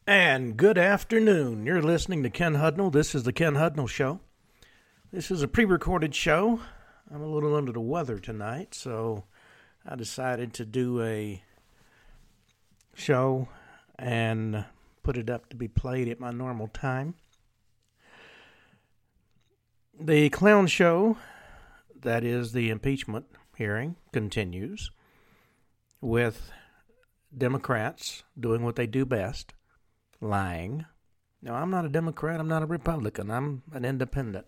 And good afternoon. You're listening to Ken Hudnall. This is the Ken Hudnall Show. This is a pre-recorded show. I'm a little under the weather tonight, so I decided to do a show and put it up to be played at my normal time. The clown show, that is the impeachment hearing, continues with Democrats doing what they do best. Lying. Now, I'm not a Democrat, I'm not a Republican, I'm an independent.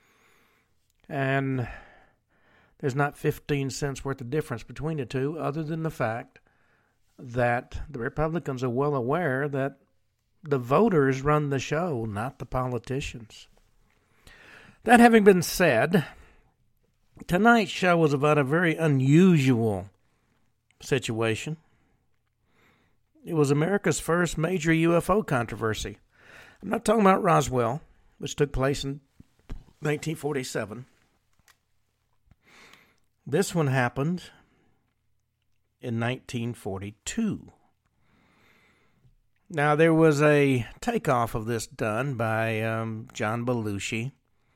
And there's not 15 cents worth of difference between the two, other than the fact that the Republicans are well aware that the voters run the show, not the politicians. That having been said, tonight's show was about a very unusual situation. It was America's first major UFO controversy. I'm not talking about Roswell, which took place in 1947. This one happened in 1942. Now, there was a takeoff of this done by John Belushi.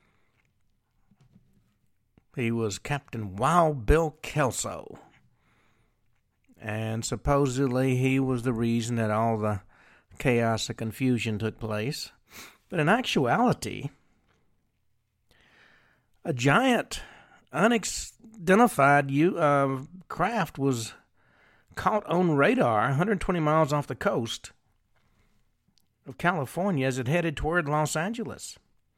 He was Captain Wild Bill Kelso. And supposedly he was the reason that all the chaos and confusion took place. But in actuality, a giant, unidentified craft was caught on radar 120 miles off the coast of California as it headed toward Los Angeles.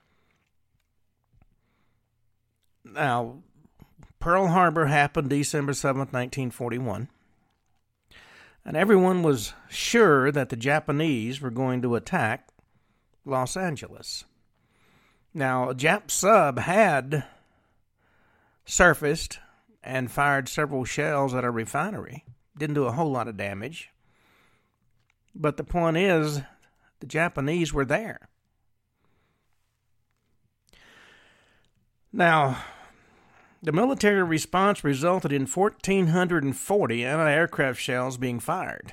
Now, Pearl Harbor happened December 7th, 1941. And everyone was sure that the Japanese were going to attack Los Angeles. Now, a Jap sub had surfaced and fired several shells at a refinery. Didn't do a whole lot of damage. But the point is, the Japanese were there. Now, the military response resulted in 1,440 anti-aircraft shells being fired.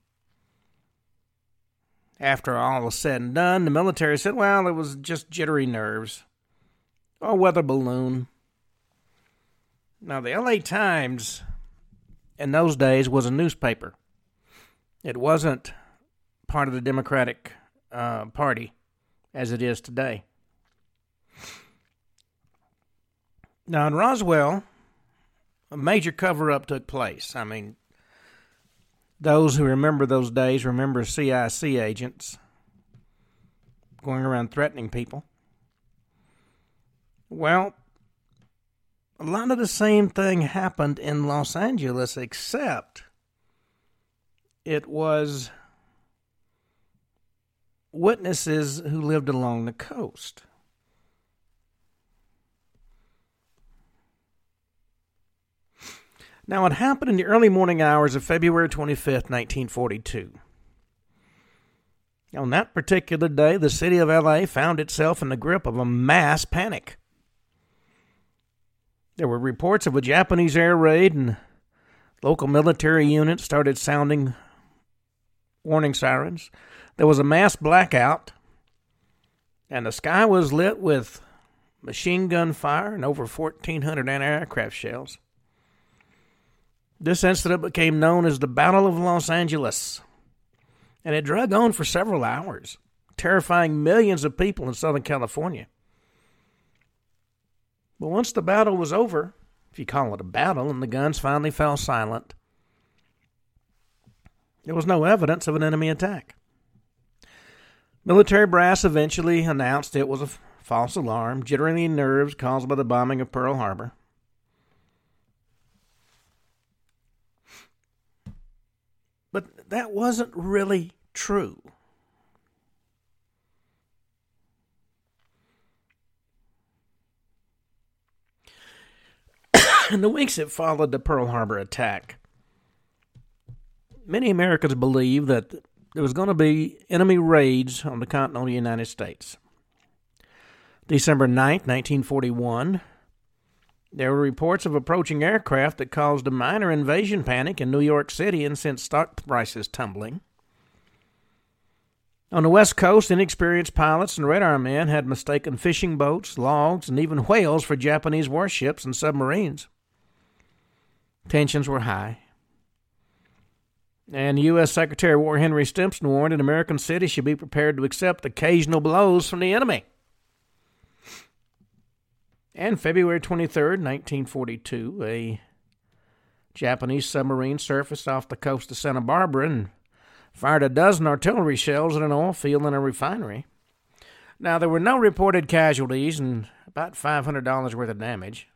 After all was said and done, the military said, well, it was just jittery nerves. Or weather balloon. Now, the LA Times in those days was a newspaper. It wasn't part of the Democratic Party as it is today. Now, in Roswell, a major cover-up took place. I mean, those who remember those days remember CIC agents going around threatening people. Well, a lot of the same thing happened in Los Angeles, except it was witnesses who lived along the coast. Now, it happened in the early morning hours of February 25th, 1942. On that particular day, the city of L.A. found itself in the grip of a mass panic. There were reports of a Japanese air raid, and local military units started sounding warning sirens. There was a mass blackout, and the sky was lit with machine gun fire and over 1,400 anti-aircraft shells. This incident became known as the Battle of Los Angeles, and it dragged on for several hours, terrifying millions of people in Southern California. But once the battle was over, if you call it a battle, and the guns finally fell silent, there was no evidence of an enemy attack. Military brass eventually announced it was a false alarm, jittering nerves caused by the bombing of Pearl Harbor. But that wasn't really true. In the weeks that followed the Pearl Harbor attack, many Americans believed that there was going to be enemy raids on the continental United States. December 9th, 1941, there were reports of approaching aircraft that caused a minor invasion panic in New York City and sent stock prices tumbling. On the West Coast, inexperienced pilots and radar men had mistaken fishing boats, logs, and even whales for Japanese warships and submarines. Tensions were high. And U.S. Secretary of War Henry Stimson warned that American cities should be prepared to accept occasional blows from the enemy. And February 23rd, 1942, a Japanese submarine surfaced off the coast of Santa Barbara and fired a dozen artillery shells at an oil field and a refinery. Now, there were no reported casualties and about $500 worth of damage.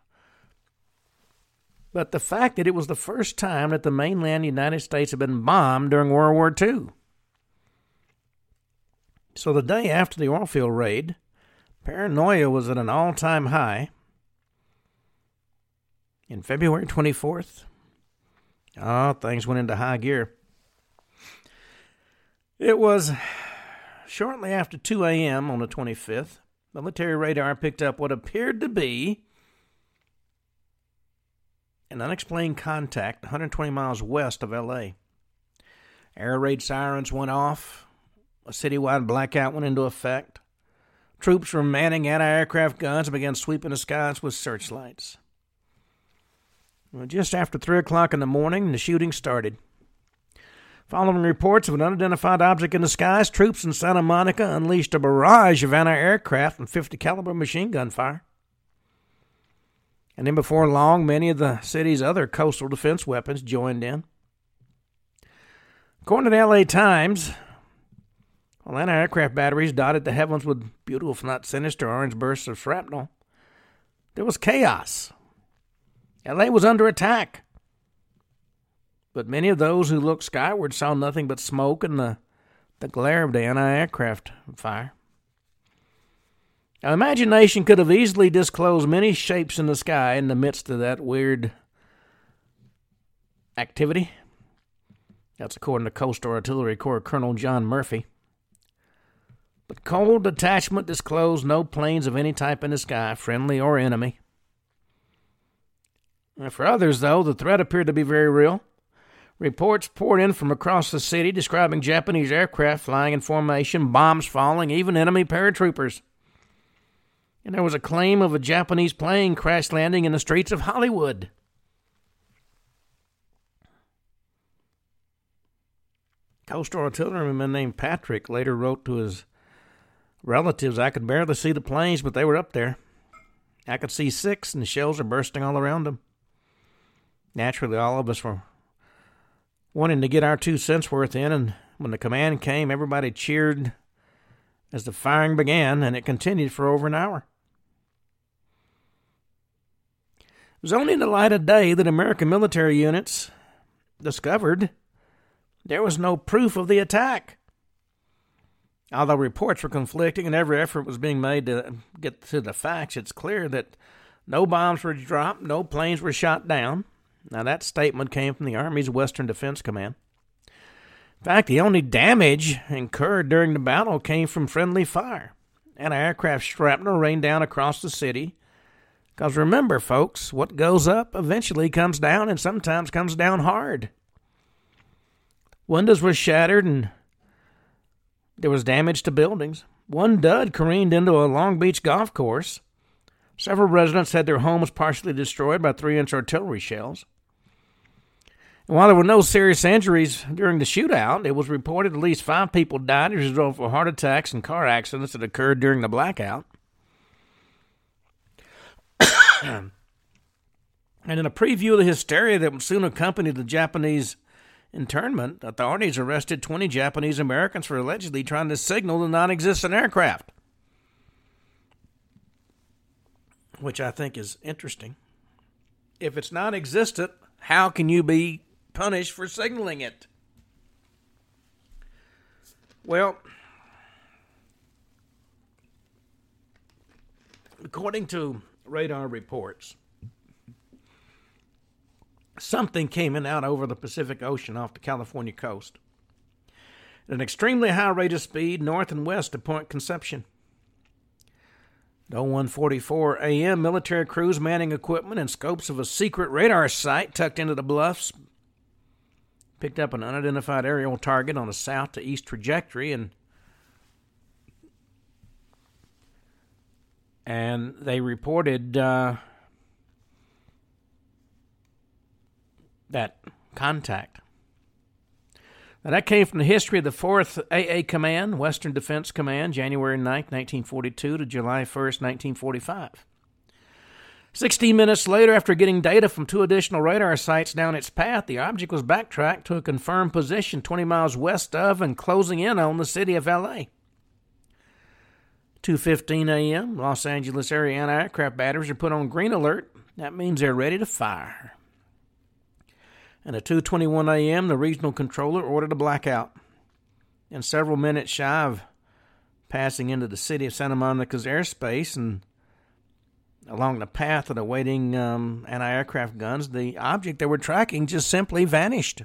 But the fact that it was the first time that the mainland United States had been bombed during World War II. So the day after the oil field raid, paranoia was at an all-time high. And February 24th, things went into high gear. It was shortly after 2 a.m. on the 25th. Military radar picked up what appeared to be an unexplained contact 120 miles west of L.A. Air raid sirens went off. A citywide blackout went into effect. Troops were manning anti-aircraft guns and began sweeping the skies with searchlights. Well, just after 3 o'clock in the morning, the shooting started. Following reports of an unidentified object in the skies, troops in Santa Monica unleashed a barrage of anti-aircraft and .50 caliber machine gun fire. And then before long, many of the city's other coastal defense weapons joined in. According to the L.A. Times, while anti-aircraft batteries dotted the heavens with beautiful, if not sinister, orange bursts of shrapnel, there was chaos. L.A. was under attack. But many of those who looked skyward saw nothing but smoke and the glare of the anti-aircraft fire. Now, imagination could have easily disclosed many shapes in the sky in the midst of that weird activity. That's according to Coastal Artillery Corps Colonel John Murphy. But cold detachment disclosed no planes of any type in the sky, friendly or enemy. And for others, though, the threat appeared to be very real. Reports poured in from across the city describing Japanese aircraft flying in formation, bombs falling, even enemy paratroopers. And there was a claim of a Japanese plane crash landing in the streets of Hollywood. Coastal artilleryman named Patrick later wrote to his relatives, "I could barely see the planes, but they were up there. I could see 6, and the shells are bursting all around them." Naturally, all of us were wanting to get our 2 cents worth in, and when the command came, everybody cheered as the firing began, and it continued for over an hour. It was only in the light of day that American military units discovered there was no proof of the attack. Although reports were conflicting and every effort was being made to get to the facts, it's clear that no bombs were dropped, no planes were shot down. Now, that statement came from the Army's Western Defense Command. In fact, the only damage incurred during the battle came from friendly fire. Anti-aircraft shrapnel rained down across the city. Because remember, folks, what goes up eventually comes down, and sometimes comes down hard. Windows were shattered, and there was damage to buildings. One dud careened into a Long Beach golf course. Several residents had their homes partially destroyed by 3-inch artillery shells. And while there were no serious injuries during the shootout, it was reported at least 5 people died as a result of heart attacks and car accidents that occurred during the blackout. And in a preview of the hysteria that would soon accompany the Japanese internment, authorities arrested 20 Japanese Americans for allegedly trying to signal the non-existent aircraft. Which I think is interesting. If it's non-existent, how can you be punished for signaling it? Well, according to radar reports, something came in out over the Pacific Ocean off the California coast at an extremely high rate of speed north and west of Point Conception. At 01:44 a.m., military crews manning equipment and scopes of a secret radar site tucked into the bluffs picked up an unidentified aerial target on a south to east trajectory, and And they reported that contact. Now, that came from the history of the 4th AA Command, Western Defense Command, January 9th, 1942 to July 1st, 1945. 16 minutes later, after getting data from 2 additional radar sites down its path, the object was backtracked to a confirmed position 20 miles west of and closing in on the city of L.A. 2:15 a.m., Los Angeles area anti-aircraft batteries are put on green alert. That means they're ready to fire. And at 2:21 a.m., the regional controller ordered a blackout. And several minutes shy of passing into the city of Santa Monica's airspace and along the path of the waiting anti-aircraft guns, the object they were tracking just simply vanished.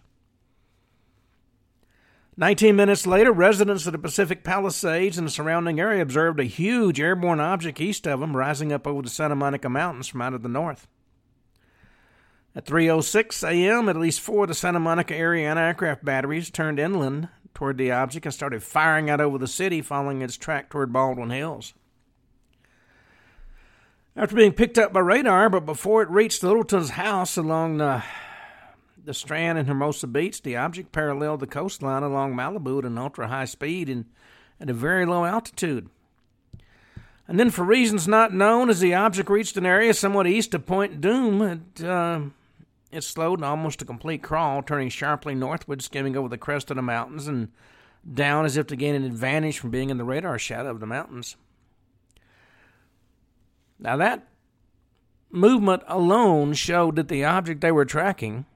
19 minutes later, residents of the Pacific Palisades and the surrounding area observed a huge airborne object east of them rising up over the Santa Monica Mountains from out of the north. At 3:06 a.m., at least 4 of the Santa Monica area anti-aircraft batteries turned inland toward the object and started firing out over the city, following its track toward Baldwin Hills. After being picked up by radar, but before it reached Littleton's house along the Strand and Hermosa Beach, the object paralleled the coastline along Malibu at an ultra-high speed and at a very low altitude. And then, for reasons not known, as the object reached an area somewhat east of Point Dume, it slowed in almost a complete crawl, turning sharply northward, skimming over the crest of the mountains and down as if to gain an advantage from being in the radar shadow of the mountains. Now, that movement alone showed that the object they were tracking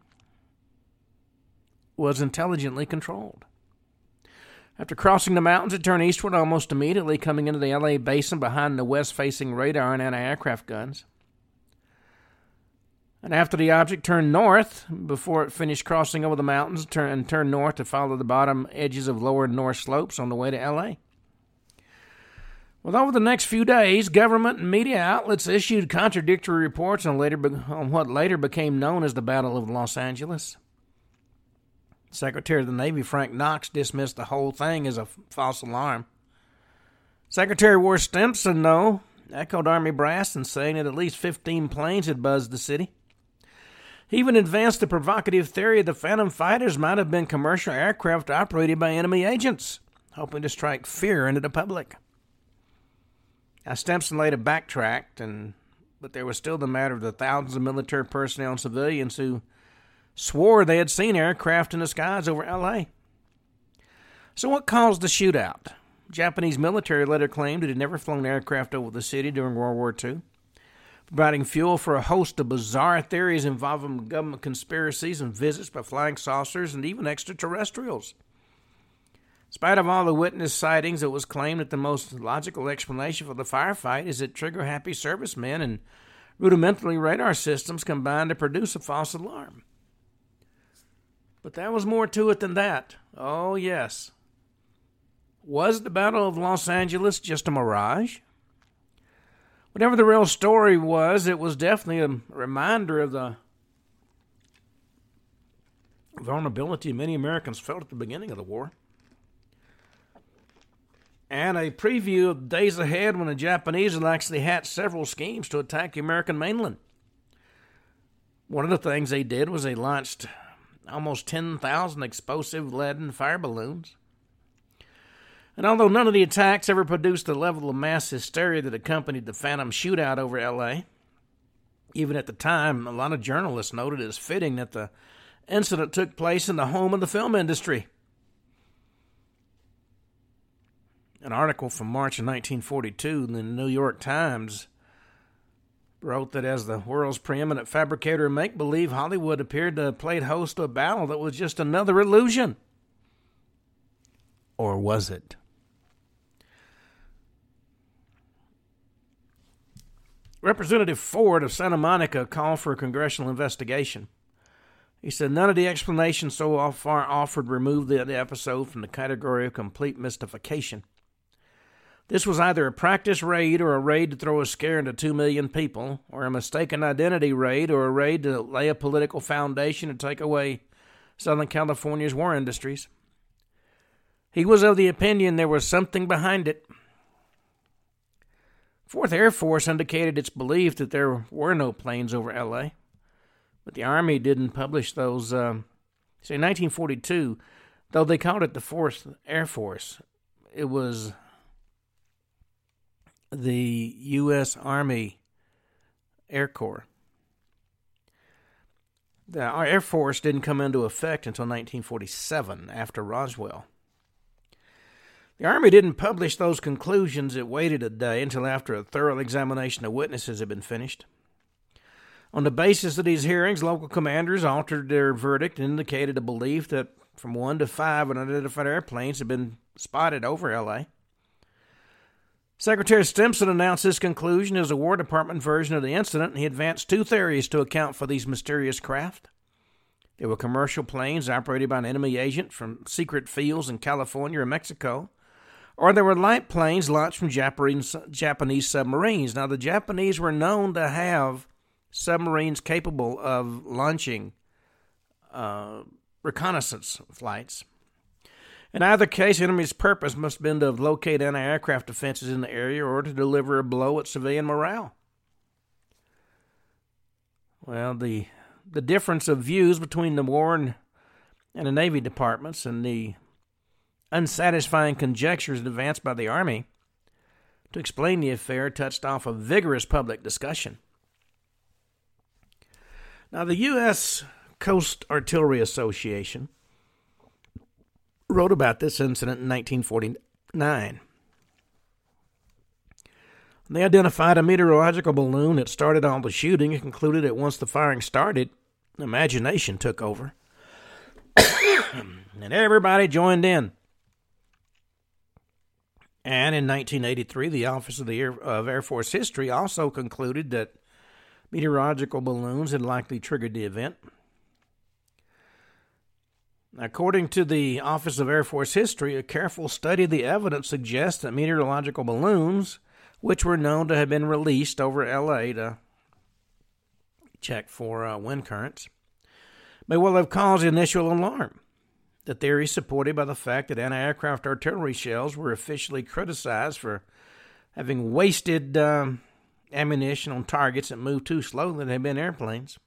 was intelligently controlled. After crossing the mountains, it turned eastward almost immediately, coming into the L.A. basin behind the west-facing radar and anti-aircraft guns. And after the object turned north, before it finished crossing over the mountains, turned north to follow the bottom edges of lower north slopes on the way to L.A. Well, over the next few days, government and media outlets issued contradictory reports on what later became known as the Battle of Los Angeles. Secretary of the Navy Frank Knox dismissed the whole thing as a false alarm. Secretary of War Stimson, though, echoed Army brass in saying that at least 15 planes had buzzed the city. He even advanced the provocative theory the Phantom fighters might have been commercial aircraft operated by enemy agents, hoping to strike fear into the public. Now, Stimson later backtracked, but there was still the matter of the thousands of military personnel and civilians who swore they had seen aircraft in the skies over L.A. So what caused the shootout? Japanese military later claimed it had never flown aircraft over the city during World War II, providing fuel for a host of bizarre theories involving government conspiracies and visits by flying saucers and even extraterrestrials. In spite of all the witness sightings, it was claimed that the most logical explanation for the firefight is that trigger-happy servicemen and rudimentary radar systems combined to produce a false alarm. But there was more to it than that. Oh, yes. Was the Battle of Los Angeles just a mirage? Whatever the real story was, it was definitely a reminder of the vulnerability many Americans felt at the beginning of the war. And a preview of days ahead when the Japanese will actually hatch several schemes to attack the American mainland. One of the things they did was they launched almost 10,000 explosive-laden fire balloons. And although none of the attacks ever produced the level of mass hysteria that accompanied the Phantom shootout over L.A., even at the time, a lot of journalists noted it as fitting that the incident took place in the home of the film industry. An article from March of 1942 in the New York Times wrote that as the world's preeminent fabricator of make-believe, Hollywood appeared to have played host to a battle that was just another illusion. Or was it? Representative Ford of Santa Monica called for a congressional investigation. He said none of the explanations so far offered removed the episode from the category of complete mystification. This was either a practice raid or a raid to throw a scare into 2 million people, or a mistaken identity raid or a raid to lay a political foundation to take away Southern California's war industries. He was of the opinion there was something behind it. 4th Air Force indicated its belief that there were no planes over L.A., but the Army didn't publish those. In 1942, though they called it the 4th Air Force, it was the U.S. Army Air Corps. The Air Force didn't come into effect until 1947, after Roswell. The Army didn't publish those conclusions. It waited a day until after a thorough examination of witnesses had been finished. On the basis of these hearings, local commanders altered their verdict and indicated a belief that from 1 to 5 unidentified airplanes had been spotted over L.A. Secretary Stimson announced this conclusion as a War Department version of the incident, and he advanced 2 theories to account for these mysterious craft. They were commercial planes operated by an enemy agent from secret fields in California or Mexico, or they were light planes launched from Japanese submarines. Now, the Japanese were known to have submarines capable of launching reconnaissance flights. In either case, the enemy's purpose must have been to locate anti-aircraft defenses in the area or to deliver a blow at civilian morale. Well, the difference of views between the War and the Navy departments and the unsatisfying conjectures advanced by the Army to explain the affair touched off a vigorous public discussion. Now, the U.S. Coast Artillery Association wrote about this incident in 1949. They identified a meteorological balloon that started all the shooting and concluded that once the firing started, imagination took over. And everybody joined in. And in 1983, the Office of Air Force History also concluded that meteorological balloons had likely triggered the event. According to the Office of Air Force History, a careful study of the evidence suggests that meteorological balloons, which were known to have been released over L.A. to check for wind currents, may well have caused initial alarm. The theory is supported by the fact that anti-aircraft artillery shells were officially criticized for having wasted ammunition on targets that moved too slowly than had been airplanes.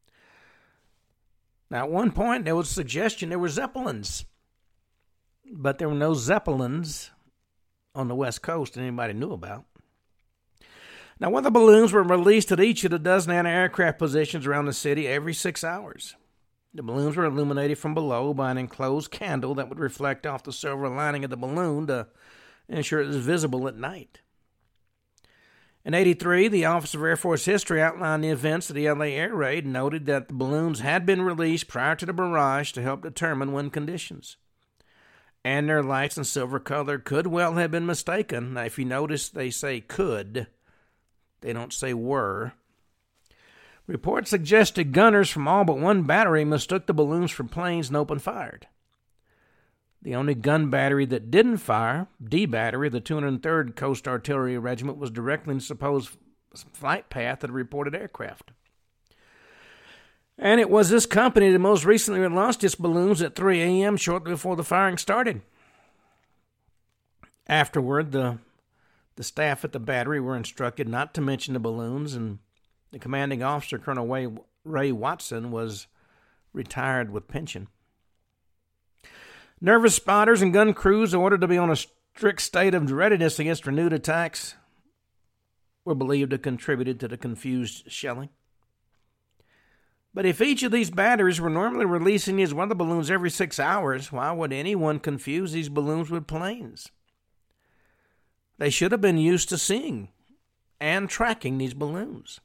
Now, at one point, there was a suggestion there were Zeppelins, but there were no Zeppelins on the West Coast that anybody knew about. Now, one of the balloons were released at each of the dozen anti-aircraft positions around the city every 6 hours. The balloons were illuminated from below by an enclosed candle that would reflect off the silver lining of the balloon to ensure it was visible at night. In 1983, the Office of Air Force History outlined the events of the L.A. air raid and noted that the balloons had been released prior to the barrage to help determine wind conditions. And their lights and silver color could well have been mistaken. Now, if you notice, they say could. They don't say were. Reports suggested gunners from all but one battery mistook the balloons for planes and opened fire. The only gun battery that didn't fire, D Battery, the 203rd Coast Artillery Regiment, was directly in the supposed flight path of the reported aircraft. And it was this company that most recently launched its balloons at 3 a.m. shortly before the firing started. Afterward, the staff at the battery were instructed not to mention the balloons, and the commanding officer, Colonel Ray Watson, was retired with pension. Nervous spotters and gun crews ordered to be on a strict state of readiness against renewed attacks were believed to have contributed to the confused shelling. But if each of these batteries were normally releasing these weather balloons every 6 hours, why would anyone confuse these balloons with planes? They should have been used to seeing and tracking these balloons.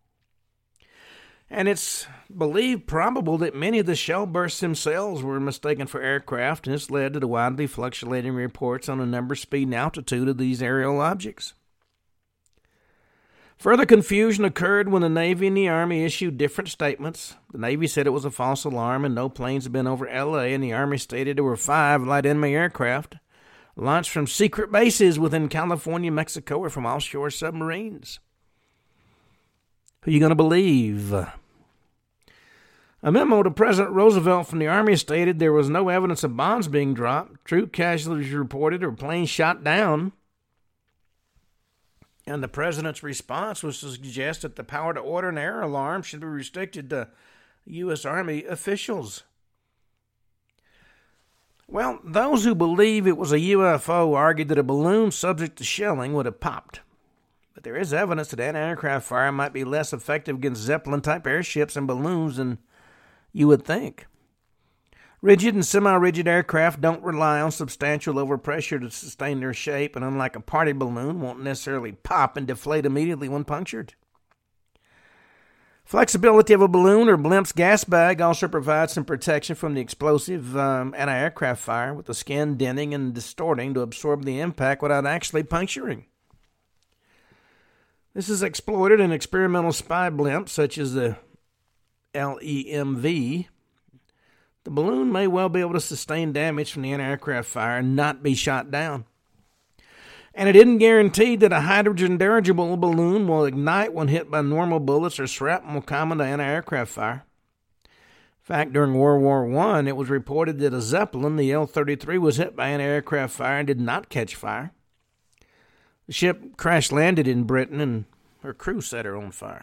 And it's believed probable that many of the shell bursts themselves were mistaken for aircraft, and this led to the widely fluctuating reports on the number, speed, and altitude of these aerial objects. Further confusion occurred when the Navy and the Army issued different statements. The Navy said it was a false alarm and no planes had been over L.A., and the Army stated there were 5 light enemy aircraft launched from secret bases within California, Mexico, or from offshore submarines. Who are you going to believe? A memo to President Roosevelt from the Army stated there was no evidence of bombs being dropped, troop casualties reported, or planes shot down. And the president's response was to suggest that the power to order an air alarm should be restricted to U.S. Army officials. Well, those who believe it was a UFO argued that a balloon subject to shelling would have popped. But there is evidence that anti-aircraft fire might be less effective against Zeppelin-type airships and balloons than you would think. Rigid and semi-rigid aircraft don't rely on substantial overpressure to sustain their shape, and unlike a party balloon, won't necessarily pop and deflate immediately when punctured. Flexibility of a balloon or blimp's gas bag also provides some protection from the explosive anti-aircraft fire, with the skin denting and distorting to absorb the impact without actually puncturing. This is exploited in experimental spy blimps such as the LEMV. The balloon may well be able to sustain damage from the anti-aircraft fire and not be shot down. And it isn't guaranteed that a hydrogen dirigible balloon will ignite when hit by normal bullets or shrapnel common to anti-aircraft fire. In fact, during World War I, it was reported that a Zeppelin, the L-33, was hit by anti-aircraft fire and did not catch fire. The ship crash-landed in Britain and her crew set her on fire.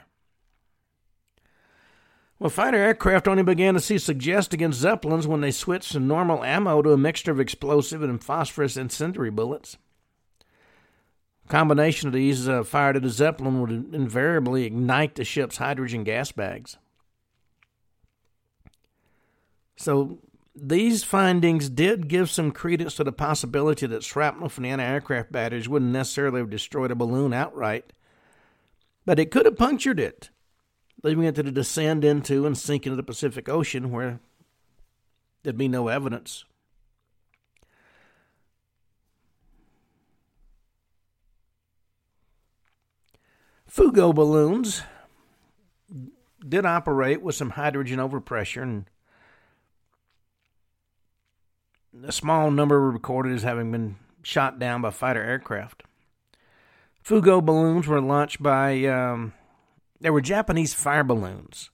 Well, fighter aircraft only began to see suggest against Zeppelins when they switched from normal ammo to a mixture of explosive and phosphorus incendiary bullets. A combination of these fired at a Zeppelin would invariably ignite the ship's hydrogen gas bags. So these findings did give some credence to the possibility that shrapnel from the anti-aircraft batteries wouldn't necessarily have destroyed a balloon outright, but it could have punctured it, leaving it to descend into and sink into the Pacific Ocean where there'd be no evidence. Fugo balloons did operate with some hydrogen overpressure, and a small number were recorded as having been shot down by fighter aircraft. Fugo balloons were launched by, they were Japanese fire balloons,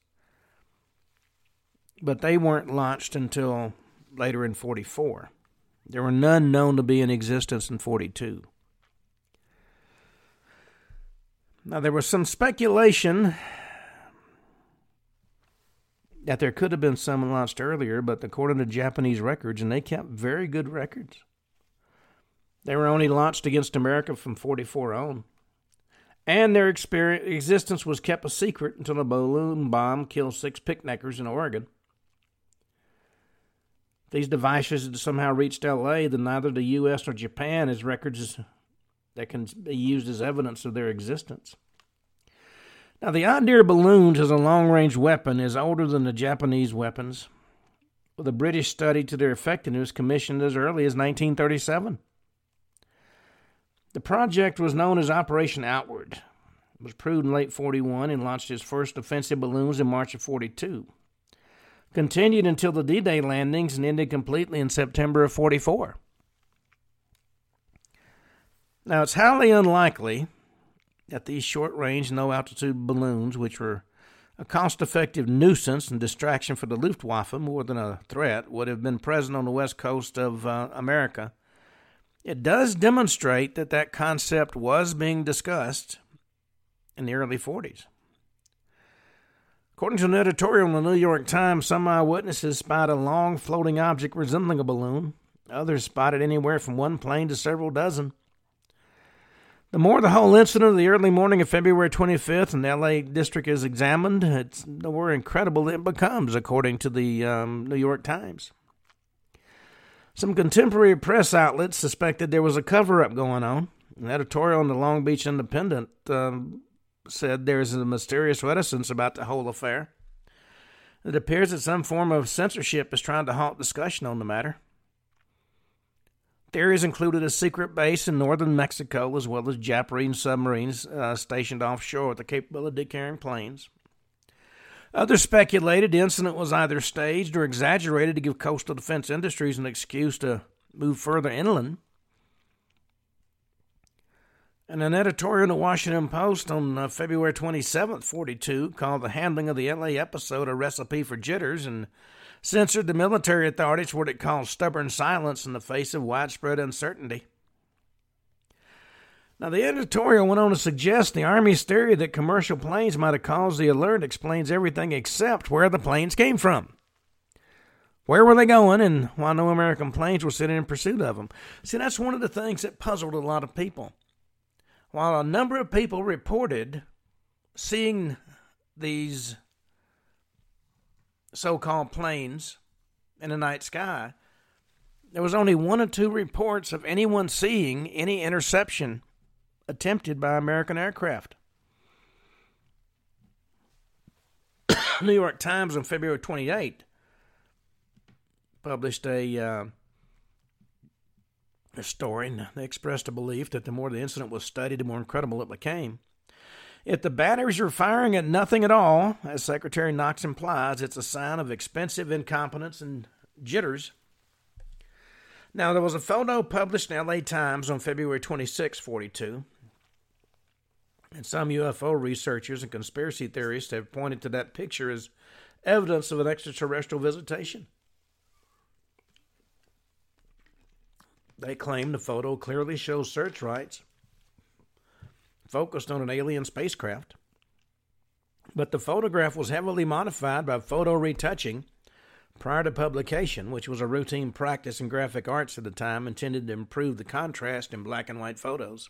but they weren't launched until later in 1944. There were none known to be in existence in 1942. Now, there was some speculation that there could have been some launched earlier, but according to Japanese records, and they kept very good records, they were only launched against America from 1944 on. And their existence was kept a secret until a balloon bomb killed 6 picnickers in Oregon. These devices had somehow reached L.A., then neither the U.S. nor Japan has records that can be used as evidence of their existence. Now, the idea of balloons as a long-range weapon is older than the Japanese weapons, with a British study to their effectiveness commissioned as early as 1937. The project was known as Operation Outward. It was proved in late 1941 and launched its first offensive balloons in March of 1942. Continued until the D-Day landings and ended completely in September of 1944. Now, it's highly unlikely that these short-range, no-altitude balloons, which were a cost-effective nuisance and distraction for the Luftwaffe more than a threat, would have been present on the west coast of America. It does demonstrate that that concept was being discussed in the early 1940s. According to an editorial in the New York Times, some eyewitnesses spied a long floating object resembling a balloon. Others spotted anywhere from one plane to several dozen. The more the whole incident of the early morning of February 25th in the L.A. district is examined, the more incredible it becomes, according to the New York Times. Some contemporary press outlets suspected there was a cover-up going on. An editorial in the Long Beach Independent said there is a mysterious reticence about the whole affair. It appears that some form of censorship is trying to halt discussion on the matter. Theories included a secret base in northern Mexico, as well as Japanese submarines stationed offshore with the capability of carrying planes. Others speculated the incident was either staged or exaggerated to give coastal defense industries an excuse to move further inland. And an editorial in the Washington Post on February 27th, 1942, called the handling of the L.A. episode a recipe for jitters and censored the military authorities for what it called stubborn silence in the face of widespread uncertainty. Now, the editorial went on to suggest the Army's theory that commercial planes might have caused the alert explains everything except where the planes came from. Where were they going, and why no American planes were sitting in pursuit of them? See, that's one of the things that puzzled a lot of people. While a number of people reported seeing these so-called planes in the night sky, there was only 1 or 2 reports of anyone seeing any interception attempted by American aircraft. New York Times on February 28 published a story, and they expressed a belief that the more the incident was studied, the more incredible it became. If the batteries are firing at nothing at all, as Secretary Knox implies, it's a sign of expensive incompetence and jitters. Now, there was a photo published in L.A. Times on February 26, 42, and some UFO researchers and conspiracy theorists have pointed to that picture as evidence of an extraterrestrial visitation. They claim the photo clearly shows searchlights focused on an alien spacecraft, but the photograph was heavily modified by photo retouching prior to publication, which was a routine practice in graphic arts at the time intended to improve the contrast in black and white photos.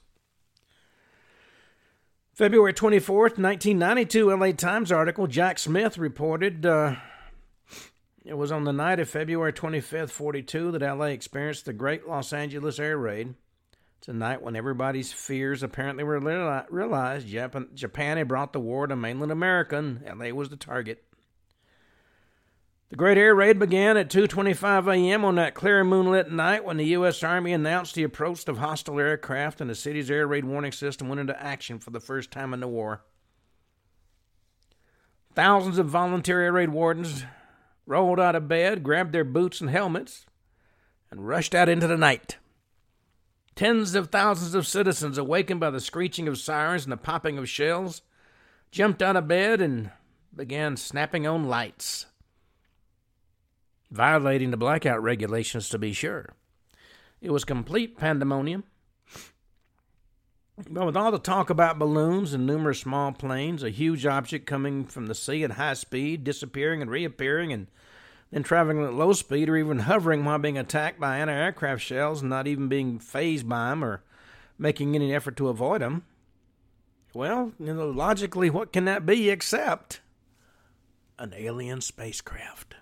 February 24th, 1992, LA Times article, Jack Smith reported it was on the night of February 25th, 42, that LA experienced the Great Los Angeles Air Raid. It's a night when everybody's fears apparently were realized. Japan had brought the war to mainland America, and LA was the target. The Great Air Raid began at 2:25 a.m. on that clear moonlit night when the U.S. Army announced the approach of hostile aircraft, and the city's air raid warning system went into action for the first time in the war. Thousands of volunteer air raid wardens rolled out of bed, grabbed their boots and helmets, and rushed out into the night. Tens of thousands of citizens, awakened by the screeching of sirens and the popping of shells, jumped out of bed and began snapping on lights, violating the blackout regulations to be sure. It was complete pandemonium. But with all the talk about balloons and numerous small planes, a huge object coming from the sea at high speed, disappearing and reappearing, and then traveling at low speed or even hovering while being attacked by anti-aircraft shells and not even being phased by them or making any effort to avoid them. Well, logically, what can that be except an alien spacecraft?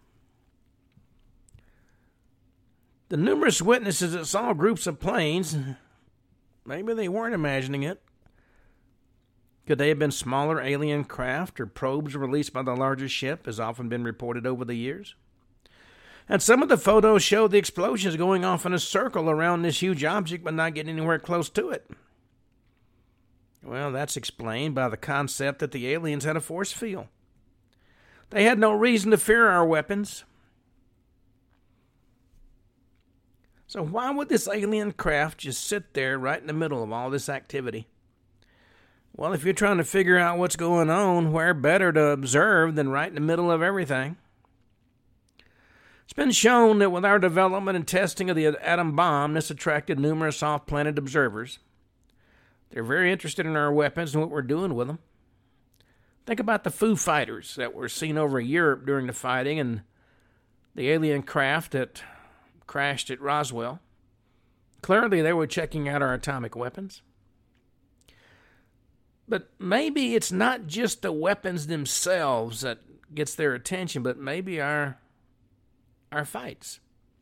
The numerous witnesses that saw groups of planes, maybe they weren't imagining it. Could they have been smaller alien craft or probes released by the larger ship, as often been reported over the years? And some of the photos show the explosions going off in a circle around this huge object but not getting anywhere close to it. Well, that's explained by the concept that the aliens had a force field. They had no reason to fear our weapons. So why would this alien craft just sit there right in the middle of all this activity? Well, if you're trying to figure out what's going on, where better to observe than right in the middle of everything? It's been shown that with our development and testing of the atom bomb, this attracted numerous off-planet observers. They're very interested in our weapons and what we're doing with them. Think about the Foo Fighters that were seen over Europe during the fighting and the alien craft that crashed at Roswell. Clearly, they were checking out our atomic weapons. But maybe it's not just the weapons themselves that gets their attention, but maybe our fights.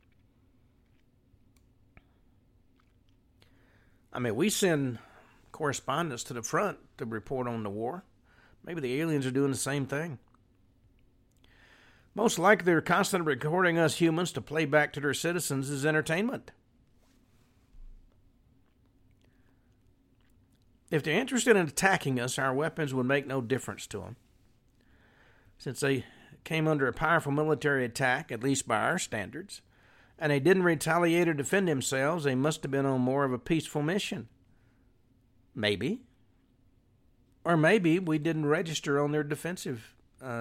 I mean, we send correspondents to the front to report on the war. Maybe the aliens are doing the same thing. Most likely they're constantly recording us humans to play back to their citizens as entertainment. If they're interested in attacking us, our weapons would make no difference to them. Since they came under a powerful military attack, at least by our standards, and they didn't retaliate or defend themselves, they must have been on more of a peaceful mission. Maybe. Or maybe we didn't register on their defensive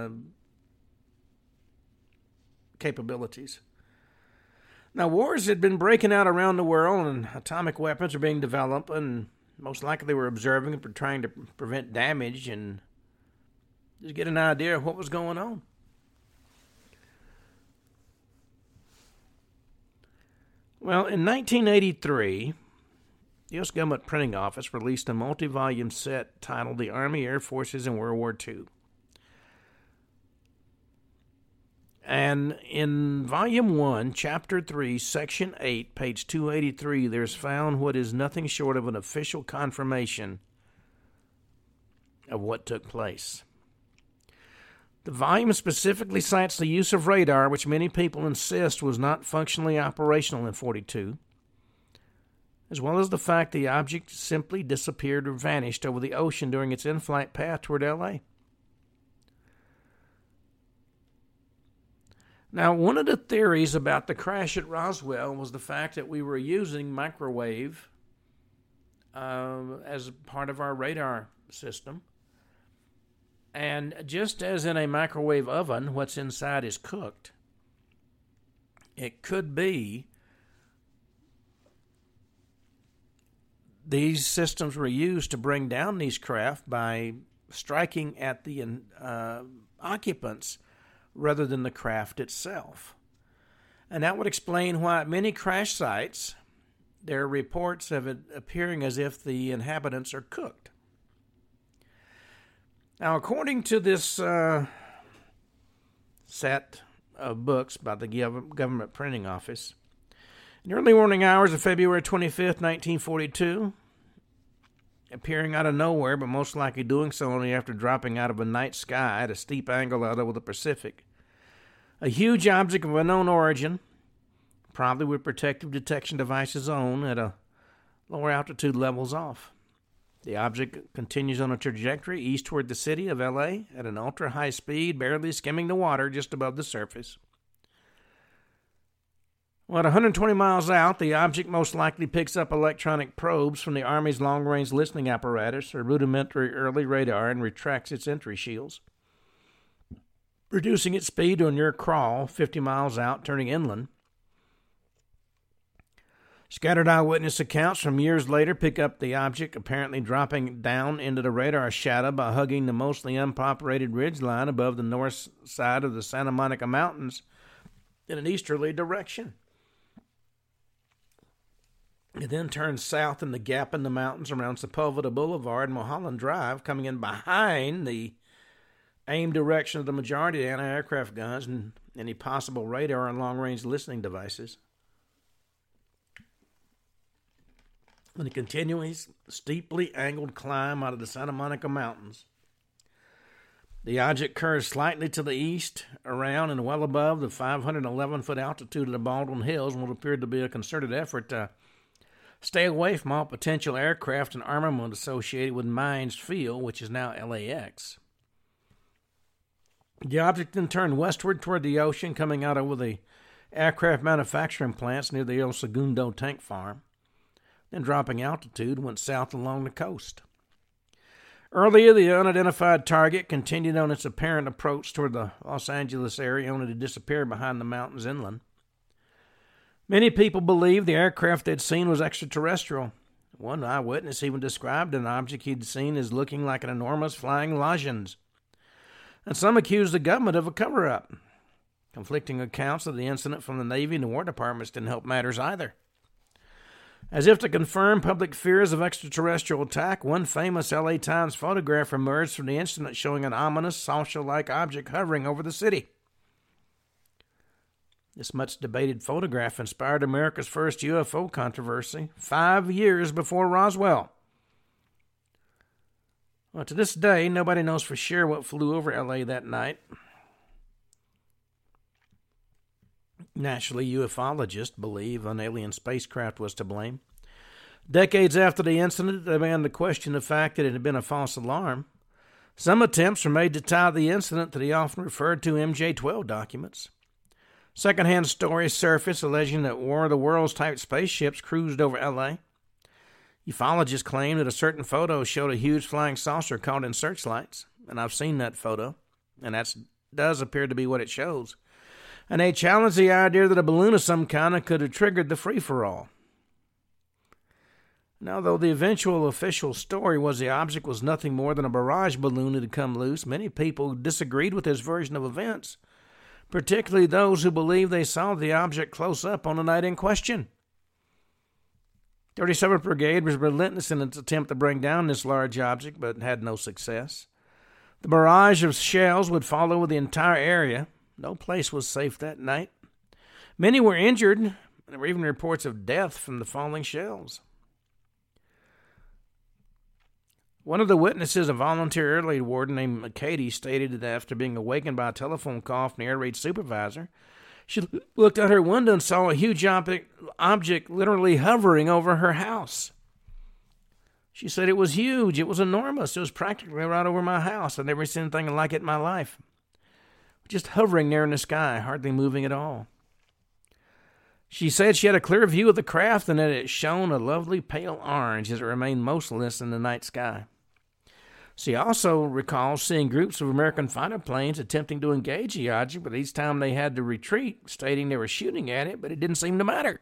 capabilities. Now, wars had been breaking out around the world, and atomic weapons are being developed, and Most likely they were observing it, trying to prevent damage and just get an idea of what was going on. Well, in 1983, the U.S. Government Printing Office released a multi-volume set titled The Army Air Forces in World War II. And in Volume 1, Chapter 3, Section 8, page 283, there's found what is nothing short of an official confirmation of what took place. The volume specifically cites the use of radar, which many people insist was not functionally operational in 42, as well as the fact the object simply disappeared or vanished over the ocean during its in-flight path toward L.A. Now, one of the theories about the crash at Roswell was the fact that we were using microwave as part of our radar system. And just as in a microwave oven, what's inside is cooked, it could be these systems were used to bring down these craft by striking at the occupants rather than the craft itself. And that would explain why at many crash sites there are reports of it appearing as if the inhabitants are cooked. Now, according to this set of books by the Government Printing Office, in the early morning hours of February 25th, 1942, appearing out of nowhere, but most likely doing so only after dropping out of a night sky at a steep angle out over the Pacific, a huge object of unknown origin, probably with protective detection devices on at a lower altitude levels off. The object continues on a trajectory east toward the city of L.A. at an ultra-high speed, barely skimming the water just above the surface. Well, at 120 miles out, the object most likely picks up electronic probes from the Army's long-range listening apparatus or rudimentary early radar and retracts its entry shields, reducing its speed to a near crawl 50 miles out, turning inland. Scattered eyewitness accounts from years later pick up the object apparently dropping down into the radar shadow by hugging the mostly unpopulated ridgeline above the north side of the Santa Monica Mountains in an easterly direction. It then turns south in the gap in the mountains around Sepulveda Boulevard and Mulholland Drive, coming in behind the aim direction of the majority of anti-aircraft guns and any possible radar and long-range listening devices. On a continuous, steeply angled climb out of the Santa Monica Mountains, the object curves slightly to the east, around and well above the 511-foot altitude of the Baldwin Hills, and what appeared to be a concerted effort to stay away from all potential aircraft and armament associated with Mines Field, which is now LAX. The object then turned westward toward the ocean, coming out over the aircraft manufacturing plants near the El Segundo tank farm, then dropping altitude went south along the coast. Earlier, the unidentified target continued on its apparent approach toward the Los Angeles area, only to disappear behind the mountains inland. Many people believe the aircraft they'd seen was extraterrestrial. One eyewitness even described an object he'd seen as looking like an enormous flying lozenge. And some accused the government of a cover-up. Conflicting accounts of the incident from the Navy and the War Departments didn't help matters either. As if to confirm public fears of extraterrestrial attack, one famous LA Times photograph emerged from the incident showing an ominous, saucer-like object hovering over the city. This much-debated photograph inspired America's first UFO controversy 5 years before Roswell. Well, to this day, nobody knows for sure what flew over L.A. that night. Naturally, ufologists believe an alien spacecraft was to blame. Decades after the incident, they began to question the fact that it had been a false alarm. Some attempts were made to tie the incident to the often referred to MJ-12 documents. Secondhand stories surfaced alleging that War of the Worlds-type spaceships cruised over L.A. Ufologists claim that a certain photo showed a huge flying saucer caught in searchlights, and I've seen that photo, and that does appear to be what it shows. And they challenge the idea that a balloon of some kind could have triggered the free-for-all. Now, though the eventual official story was the object was nothing more than a barrage balloon that had come loose, many people disagreed with his version of events, particularly those who believed they saw the object close up on the night in question. 37th Brigade was relentless in its attempt to bring down this large object, but had no success. The barrage of shells would fall over the entire area. No place was safe that night. Many were injured, and there were even reports of death from the falling shells. One of the witnesses, a volunteer air raid warden named Katie, stated that after being awakened by a telephone call from the air raid supervisor, she looked out her window and saw a huge object literally hovering over her house. She said it was huge. It was enormous. It was practically right over my house. I've never seen anything like it in my life. Just hovering there in the sky, hardly moving at all. She said she had a clear view of the craft and that it shone a lovely pale orange as it remained motionless in the night sky. She also recalls seeing groups of American fighter planes attempting to engage the object, but each time they had to retreat, stating they were shooting at it, but it didn't seem to matter.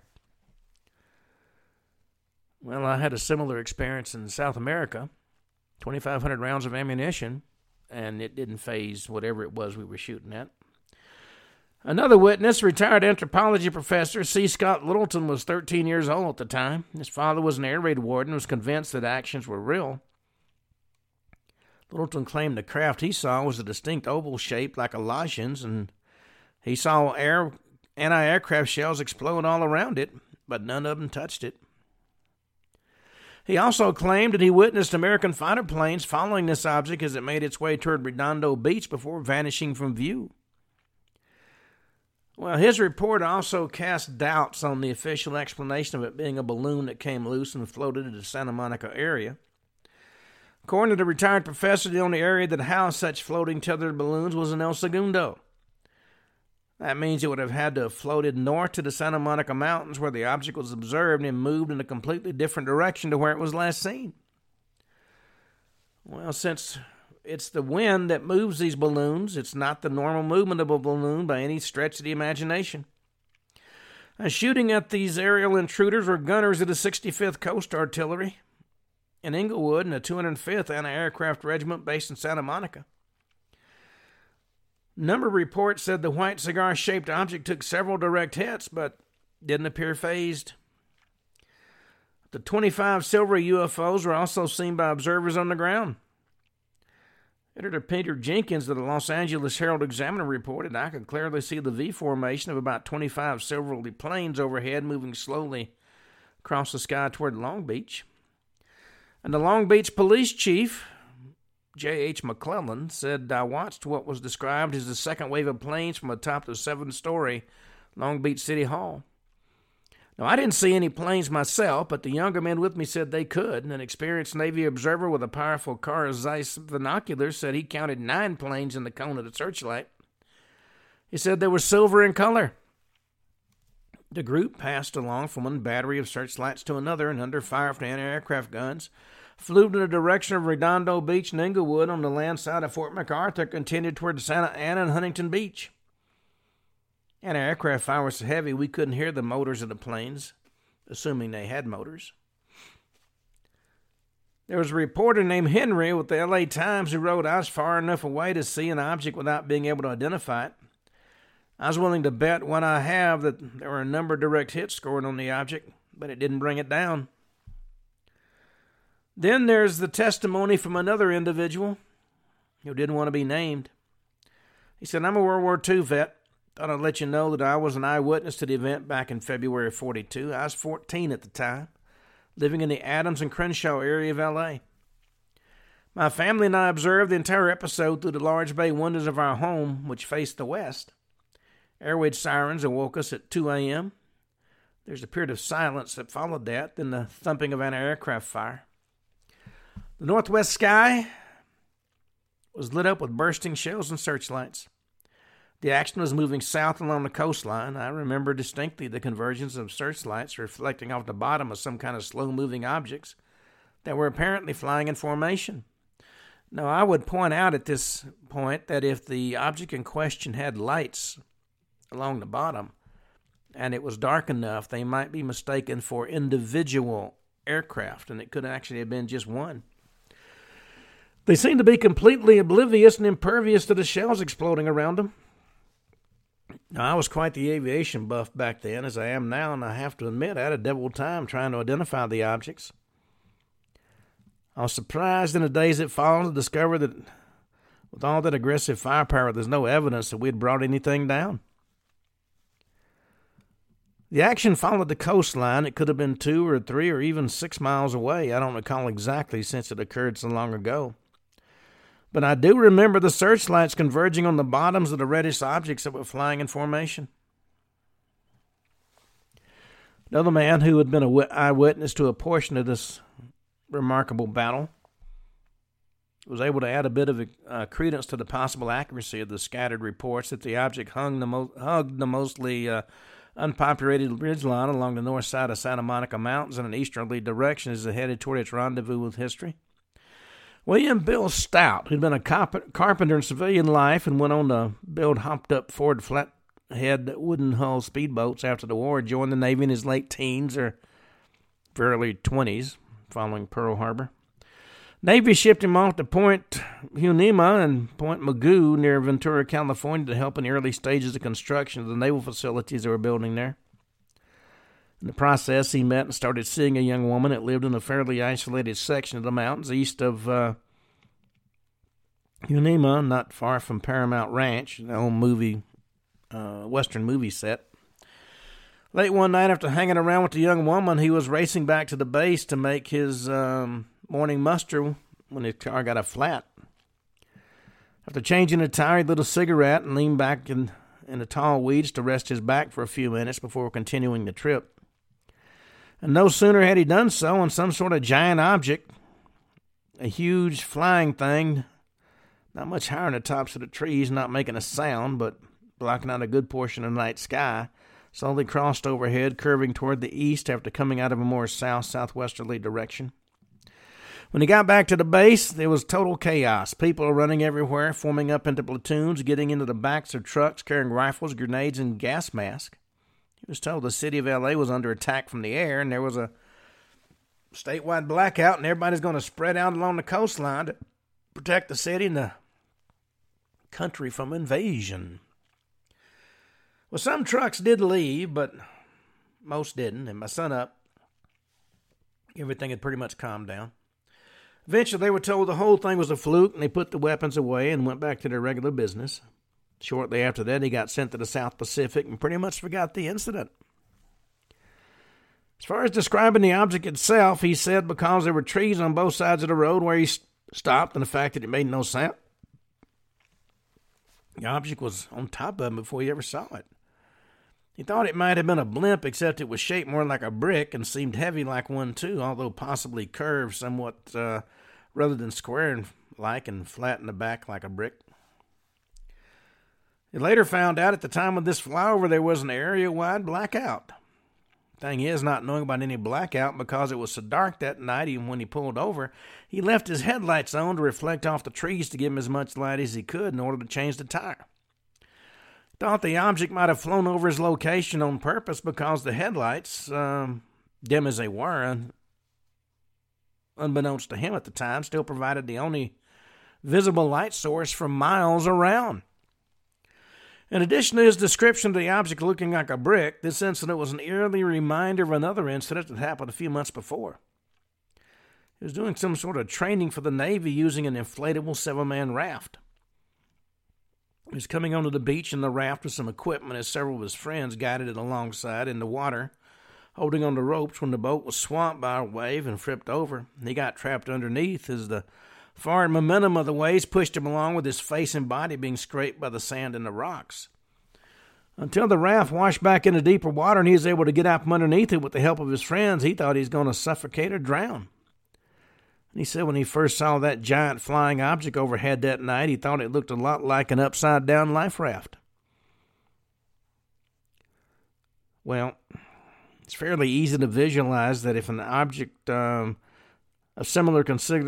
Well, I had a similar experience in South America, 2,500 rounds of ammunition, and it didn't phase whatever it was we were shooting at. Another witness, retired anthropology professor C. Scott Littleton, was 13 years old at the time. His father was an air raid warden and was convinced that actions were real. Littleton claimed the craft he saw was a distinct oval shape like a lozenge, and he saw anti-aircraft shells explode all around it, but none of them touched it. He also claimed that he witnessed American fighter planes following this object as it made its way toward Redondo Beach before vanishing from view. Well, his report also cast doubts on the official explanation of it being a balloon that came loose and floated into the Santa Monica area. According to the retired professor, the only area that housed such floating tethered balloons was in El Segundo. That means it would have had to have floated north to the Santa Monica Mountains where the object was observed and moved in a completely different direction to where it was last seen. Well, since it's the wind that moves these balloons, it's not the normal movement of a balloon by any stretch of the imagination. Shooting at these aerial intruders were gunners of the 65th Coast Artillery in Inglewood and the 205th Anti-Aircraft Regiment based in Santa Monica. A number of reports said the white cigar-shaped object took several direct hits, but didn't appear phased. The 25 silvery UFOs were also seen by observers on the ground. Editor Peter Jenkins of the Los Angeles Herald-Examiner reported, "I could clearly see the V formation of about 25 silvery planes overhead moving slowly across the sky toward Long Beach." And the Long Beach police chief, J.H. McClellan, said, "I watched what was described as the second wave of planes from atop the 7-story Long Beach City Hall. Now, I didn't see any planes myself, but the younger men with me said they could. An experienced Navy observer with a powerful Carl Zeiss binocular said he counted 9 planes in the cone of the searchlight. He said they were silver in color. The group passed along from one battery of searchlights to another and under fire from anti-aircraft guns, flew in the direction of Redondo Beach and Inglewood on the land side of Fort MacArthur, continued toward Santa Ana and Huntington Beach. Anti-aircraft fire was so heavy we couldn't hear the motors of the planes, assuming they had motors. There was a reporter named Henry with the L.A. Times who wrote, "I was far enough away to see an object without being able to identify it. I was willing to bet what I have that there were a number of direct hits scored on the object, but it didn't bring it down." Then there's the testimony from another individual who didn't want to be named. He said, "I'm a World War II vet. Thought I'd let you know that I was an eyewitness to the event back in February of '42. I was 14 at the time, living in the Adams and Crenshaw area of L.A. My family and I observed the entire episode through the large bay windows of our home, which faced the west. Air raid sirens awoke us at 2 a.m. There's a period of silence that followed that, then the thumping of anti-aircraft fire. The northwest sky was lit up with bursting shells and searchlights. The action was moving south along the coastline. I remember distinctly the convergence of searchlights reflecting off the bottom of some kind of slow-moving objects that were apparently flying in formation. Now, I would point out at this point that if the object in question had lights along the bottom and it was dark enough, they might be mistaken for individual aircraft, and it could actually have been just one. They seemed to be completely oblivious and impervious to the shells exploding around them. Now, I was quite the aviation buff back then, as I am now, and I have to admit I had a devil time trying to identify the objects. I was surprised in the days that followed to discover that with all that aggressive firepower, there's no evidence that we had brought anything down. The action followed the coastline. It could have been 2 or 3 or even 6 miles away. I don't recall exactly since it occurred so long ago. But I do remember the searchlights converging on the bottoms of the reddish objects that were flying in formation. Another man who had been an eyewitness to a portion of this remarkable battle was able to add a bit of credence to the possible accuracy of the scattered reports that the object hugged the mostly unpopulated ridgeline along the north side of Santa Monica Mountains in an easterly direction as it headed toward its rendezvous with history. William Bill Stout, who'd been a carpenter in civilian life and went on to build hopped-up Ford flathead wooden-hull speedboats after the war, joined the Navy in his late teens or early 20s following Pearl Harbor. Navy shipped him off to Point Hunima and Point Magoo near Ventura, California to help in the early stages of construction of the naval facilities they were building there. In the process, he met and started seeing a young woman that lived in a fairly isolated section of the mountains east of Hunima, not far from Paramount Ranch, the old Western movie set. Late one night, after hanging around with the young woman, he was racing back to the base to make his morning muster when his car got a flat. After changing the tire, he lit a cigarette and leaned back in the tall weeds to rest his back for a few minutes before continuing the trip. And no sooner had he done so when some sort of giant object, a huge flying thing, not much higher than the tops of the trees, not making a sound, but blocking out a good portion of the night sky, slowly crossed overhead, curving toward the east after coming out of a more south-southwesterly direction. When he got back to the base, there was total chaos. People running everywhere, forming up into platoons, getting into the backs of trucks, carrying rifles, grenades, and gas masks. He was told the city of L.A. was under attack from the air, and there was a statewide blackout, and everybody's going to spread out along the coastline to protect the city and the country from invasion. Well, some trucks did leave, but most didn't, and by sunup, everything had pretty much calmed down. Eventually, they were told the whole thing was a fluke, and they put the weapons away and went back to their regular business. Shortly after that, he got sent to the South Pacific and pretty much forgot the incident. As far as describing the object itself, he said because there were trees on both sides of the road where he stopped and the fact that it made no sound, the object was on top of him before he ever saw it. He thought it might have been a blimp, except it was shaped more like a brick and seemed heavy like one too, although possibly curved somewhat rather than square-like and flat in the back like a brick. He later found out at the time of this flyover there was an area-wide blackout. Thing is, not knowing about any blackout because it was so dark that night, even when he pulled over, he left his headlights on to reflect off the trees to give him as much light as he could in order to change the tire. Thought the object might have flown over his location on purpose because the headlights, dim as they were, unbeknownst to him at the time, still provided the only visible light source for miles around. In addition to his description of the object looking like a brick, this incident was an eerie reminder of another incident that happened a few months before. He was doing some sort of training for the Navy using an inflatable 7-man raft. He was coming onto the beach in the raft with some equipment as several of his friends guided it alongside in the water, holding on the ropes when the boat was swamped by a wave and flipped over. He got trapped underneath as the forward momentum of the waves pushed him along with his face and body being scraped by the sand and the rocks. Until the raft washed back into deeper water and he was able to get out from underneath it with the help of his friends, he thought he was going to suffocate or drown. And he said when he first saw that giant flying object overhead that night, he thought it looked a lot like an upside-down life raft. Well, it's fairly easy to visualize that if an object of similar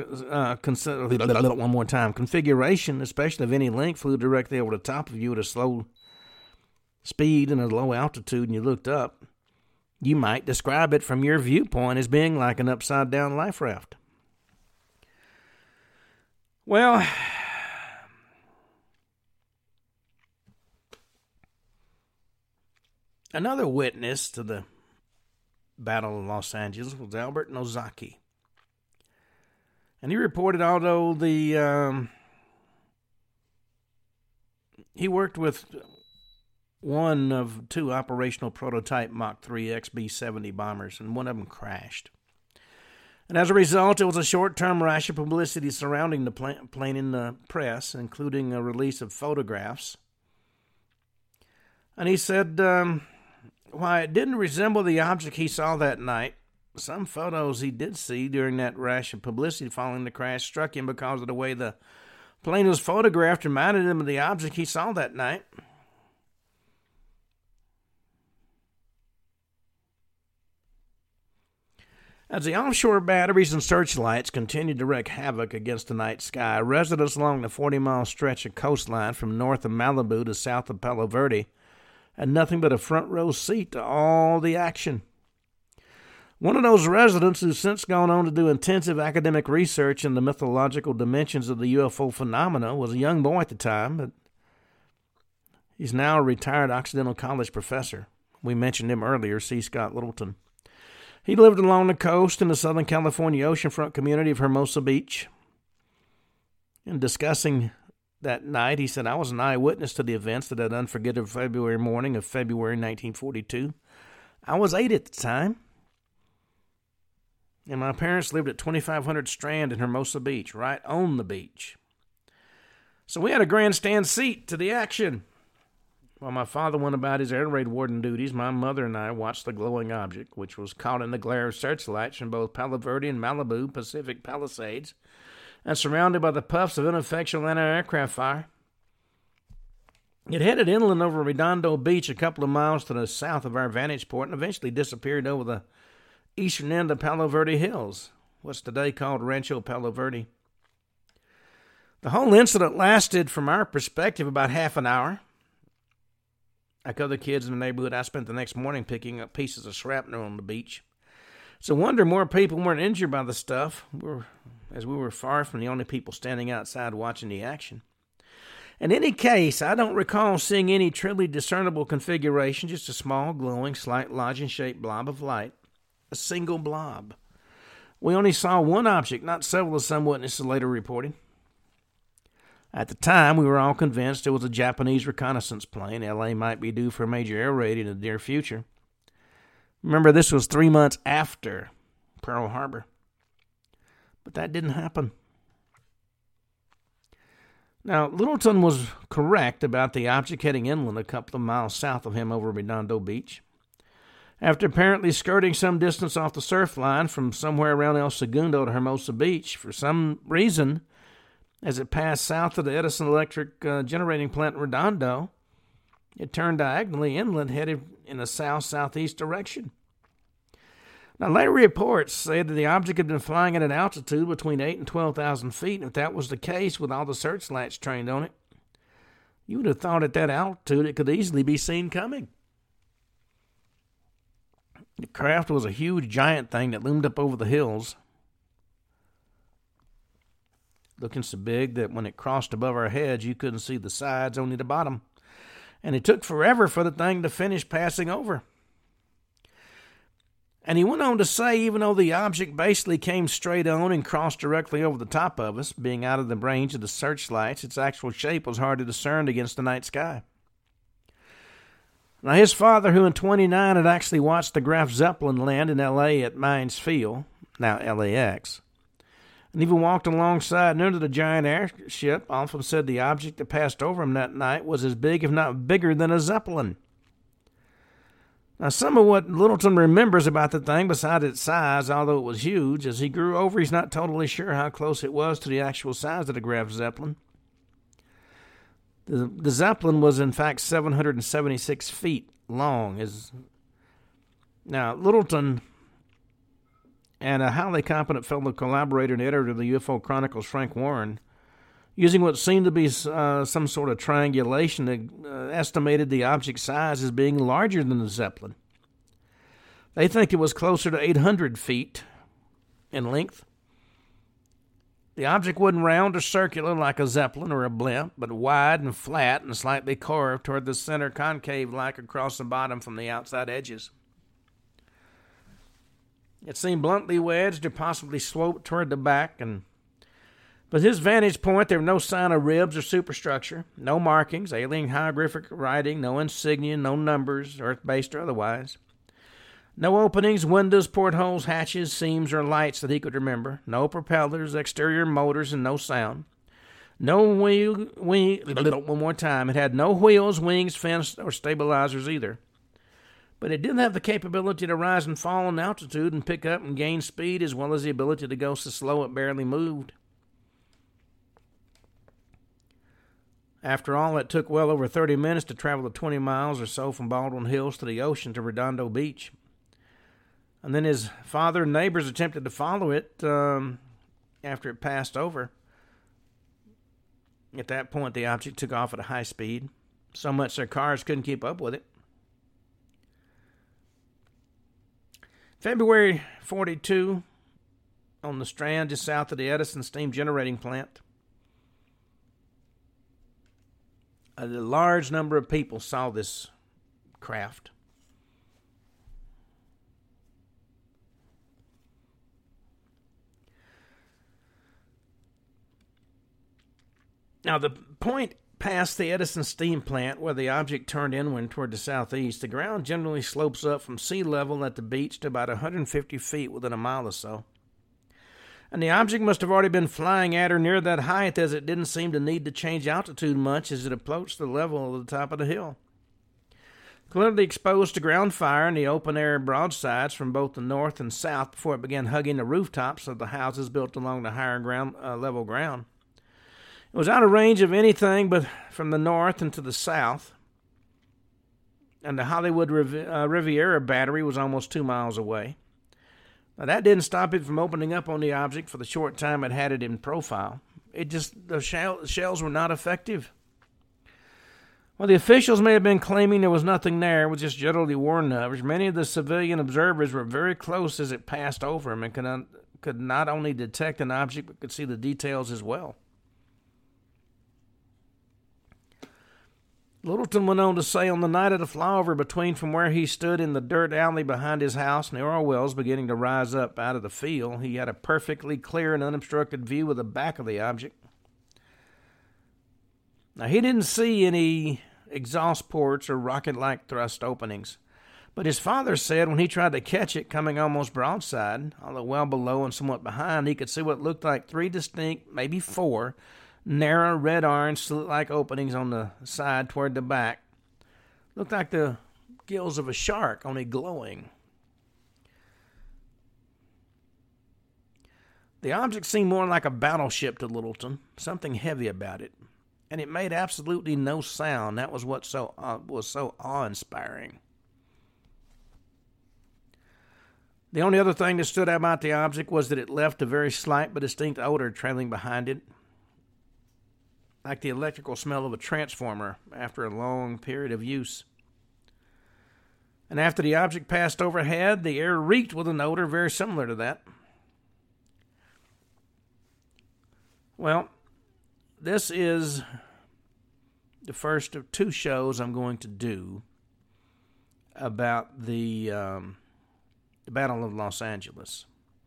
configuration, especially of any length, flew directly over the top of you at a slow speed and a low altitude and you looked up, You might describe it from your viewpoint as being like an upside-down life raft. Well, another witness to the Battle of Los Angeles was Albert Nozaki. And he reported, although he worked with one of two operational prototype Mach 3 XB-70 bombers, and one of them crashed. And as a result, it was a short-term rash of publicity surrounding the plane in the press, including a release of photographs. And he said, while it didn't resemble the object he saw that night, some photos he did see during that rash of publicity following the crash struck him because of the way the plane was photographed, reminded him of the object he saw that night. As the offshore batteries and searchlights continued to wreak havoc against the night sky, residents along the 40-mile stretch of coastline from north of Malibu to south of Palo Verde had nothing but a front-row seat to all the action. One of those residents, who's since gone on to do intensive academic research in the mythological dimensions of the UFO phenomena, was a young boy at the time, but he's now a retired Occidental College professor. We mentioned him earlier, C. Scott Littleton. He lived along the coast in the Southern California oceanfront community of Hermosa Beach. In discussing that night, he said, I was an eyewitness to the events of that unforgettable February morning of February 1942. I was 8 at the time, and my parents lived at 2500 Strand in Hermosa Beach, right on the beach. So we had a grandstand seat to the action. While my father went about his air raid warden duties, my mother and I watched the glowing object, which was caught in the glare of searchlights from both Palo Verde and Malibu Pacific Palisades, and surrounded by the puffs of ineffectual anti-aircraft fire. It headed inland over Redondo Beach a couple of miles to the south of our vantage point and eventually disappeared over the eastern end of Palo Verde Hills, what's today called Rancho Palo Verde. The whole incident lasted, from our perspective, about half an hour. Like other kids in the neighborhood, I spent the next morning picking up pieces of shrapnel on the beach. It's a wonder more people weren't injured by the stuff, as we were far from the only people standing outside watching the action. In any case, I don't recall seeing any truly discernible configuration, just a small, glowing, slight lozenge-shaped blob of light. A single blob. We only saw one object, not several, as some witnesses later reported. At the time, we were all convinced it was a Japanese reconnaissance plane. L.A. might be due for a major air raid in the near future. Remember, this was 3 months after Pearl Harbor. But that didn't happen. Now, Littleton was correct about the object heading inland a couple of miles south of him over Redondo Beach. After apparently skirting some distance off the surf line from somewhere around El Segundo to Hermosa Beach, for some reason, as it passed south of the Edison Electric generating plant in Redondo, it turned diagonally inland, headed in a south-southeast direction. Now, later reports say that the object had been flying at an altitude between 8,000 and 12,000 feet, and if that was the case with all the searchlights trained on it, you would have thought at that altitude it could easily be seen coming. The craft was a huge, giant thing that loomed up over the hills, looking so big that when it crossed above our heads, you couldn't see the sides, only the bottom. And it took forever for the thing to finish passing over. And he went on to say, even though the object basically came straight on and crossed directly over the top of us, being out of the range of the searchlights, its actual shape was hard to discern against the night sky. Now, his father, who in 1929 had actually watched the Graf Zeppelin land in L.A. at Mines Field, now LAX, and even walked alongside and under the giant airship, often said the object that passed over him that night was as big, if not bigger, than a Zeppelin. Now, some of what Littleton remembers about the thing, besides its size, although it was huge, as he grew over, he's not totally sure how close it was to the actual size of the Graf Zeppelin. The Zeppelin was, in fact, 776 feet long. Now, Littleton and a highly competent fellow collaborator and editor of the UFO Chronicles, Frank Warren, using what seemed to be some sort of triangulation, estimated the object's size as being larger than the Zeppelin. They think it was closer to 800 feet in length. The object wasn't round or circular like a Zeppelin or a blimp, but wide and flat and slightly curved toward the center, concave-like across the bottom from the outside edges. It seemed bluntly wedged or possibly sloped toward the back, but his vantage point, there was no sign of ribs or superstructure, no markings, alien hieroglyphic writing, no insignia, no numbers, earth-based or otherwise. No openings, windows, portholes, hatches, seams, or lights that he could remember. No propellers, exterior motors, and no sound. One more time. It had no wheels, wings, fins, or stabilizers either. But it did have the capability to rise and fall in altitude and pick up and gain speed, as well as the ability to go so slow it barely moved. After all, it took well over 30 minutes to travel the 20 miles or so from Baldwin Hills to the ocean to Redondo Beach. And then his father and neighbors attempted to follow it after it passed over. At that point, the object took off at a high speed, so much their cars couldn't keep up with it. February 42, on the Strand, just south of the Edison steam generating plant, a large number of people saw this craft. Now, the point past the Edison steam plant where the object turned inland toward the southeast, the ground generally slopes up from sea level at the beach to about 150 feet within a mile or so. And the object must have already been flying at or near that height, as it didn't seem to need to change altitude much as it approached the level of the top of the hill. Clearly exposed to ground fire and the open-air broadsides from both the north and south before it began hugging the rooftops of the houses built along the higher level ground. It was out of range of anything but from the north and to the south, and the Hollywood Riviera battery was almost 2 miles away. Now, that didn't stop it from opening up on the object for the short time it had it in profile. The shells were not effective. Well, the officials may have been claiming there was nothing there, it was just generally warning others. Many of the civilian observers were very close as it passed over them and could not only detect an object but could see the details as well. Littleton went on to say on the night of the flyover between from where he stood in the dirt alley behind his house and the oil wells beginning to rise up out of the field, he had a perfectly clear and unobstructed view of the back of the object. Now, he didn't see any exhaust ports or rocket-like thrust openings, but his father said when he tried to catch it coming almost broadside, although well below and somewhat behind, he could see what looked like 3 distinct, maybe 4, narrow red-orange slit-like openings on the side toward the back. Looked like the gills of a shark, only glowing. The object seemed more like a battleship to Littleton, something heavy about it, and it made absolutely no sound. That was what was so awe-inspiring. The only other thing that stood out about the object was that it left a very slight but distinct odor trailing behind it, like the electrical smell of a transformer after a long period of use. And after the object passed overhead, the air reeked with an odor very similar to that. Well, this is the first of 2 shows I'm going to do about the Battle of Los Angeles.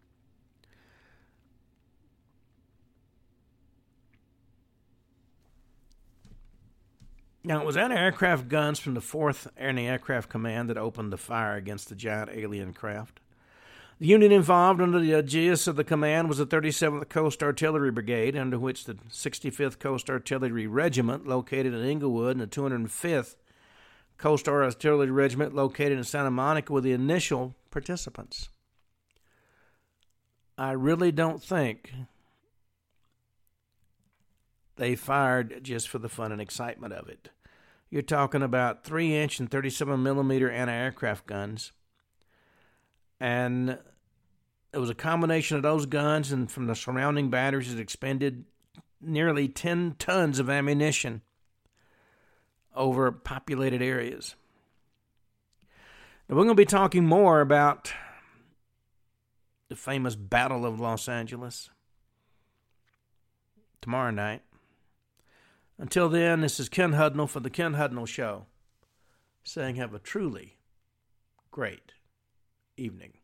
Now, it was anti-aircraft guns from the 4th Anti-Aircraft Command that opened the fire against the giant alien craft. The unit involved under the aegis of the command was the 37th Coast Artillery Brigade, under which the 65th Coast Artillery Regiment, located in Inglewood, and the 205th Coast Artillery Regiment, located in Santa Monica, were the initial participants. I really don't think they fired just for the fun and excitement of it. You're talking about 3-inch and 37mm anti-aircraft guns. And it was a combination of those guns and from the surrounding batteries that expended nearly 10 tons of ammunition over populated areas. Now, we're going to be talking more about the famous Battle of Los Angeles tomorrow night. Until then, this is Ken Hudnall for The Ken Hudnall Show, saying have a truly great evening.